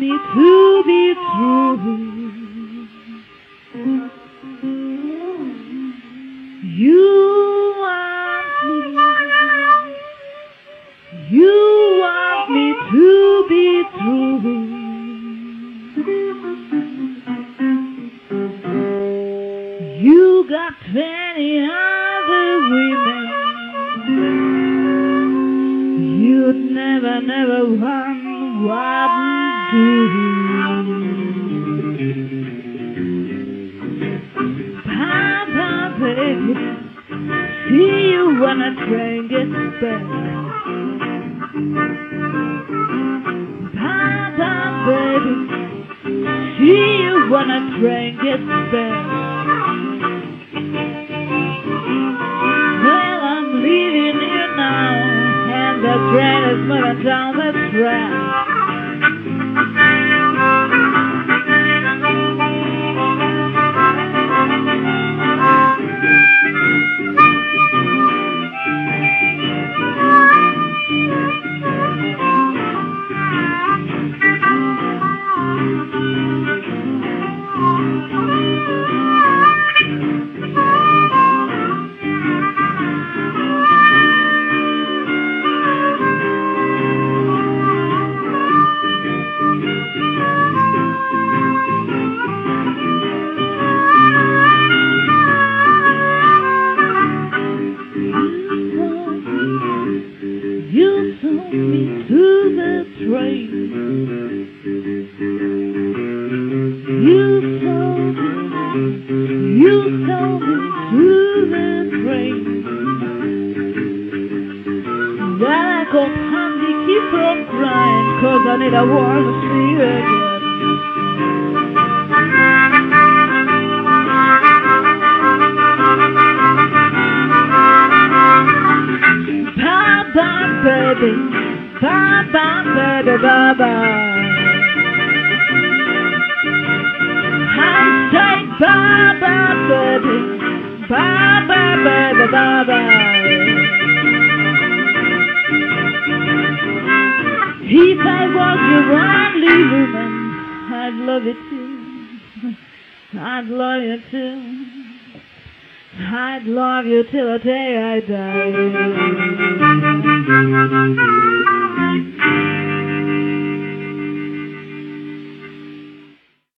me to be true. You want me to be true. You got 20 other women. You'd never want what do. Papa, baby, see you when a train gets back. Papa, baby, see you when a train gets back. Well, I'm leaving you now, and the train is moving down the track. You told me to the train. You told me to the train. Well, I go handy, keep on crying, 'cause I need a warm sleep again. Bye-bye, baby. Bye-bye, baby, bye-bye. I say bye-bye, baby. Bye-bye, baby, bye-bye. If I was your only woman, I'd love you too. I'd love you too. I'd love you till the day I die.